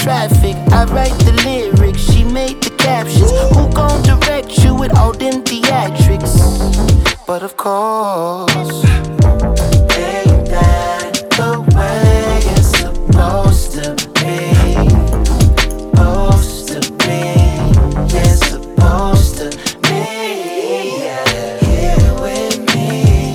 traffic. I write the lyrics, she made the captions. Who gon' direct you with all them theatrics? But of course, ain't that the way it's supposed to be? Supposed to be, yeah, supposed to be. Yeah, here with me,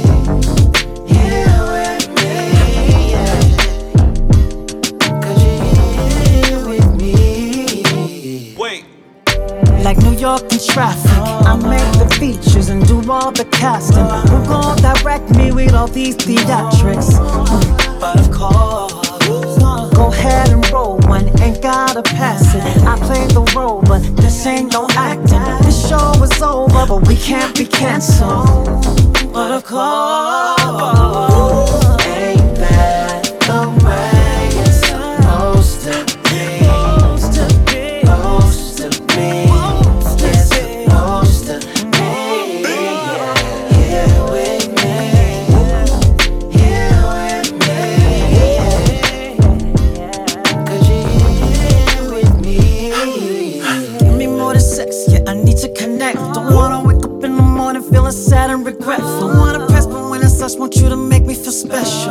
here with me, yeah. 'Cause you're here with me. Wait. Like New York in traffic, I make the features and do all the casting. Who gon' direct me with all these theatrics? But of course, go ahead and roll one, ain't gotta pass it. I play the role, but this ain't no acting. This show is over, but we can't be canceled. but of course, ain't that the way it's supposed to be? Supposed to be, yeah, supposed to be. Yeah, here with me, here with me, yeah. 'Cause you're here with me. Give me more than sex, yeah, I need to connect. Don't wanna wake up in the morning feeling sad and regretful. Wanna press, but when it's us, want you to make me feel special.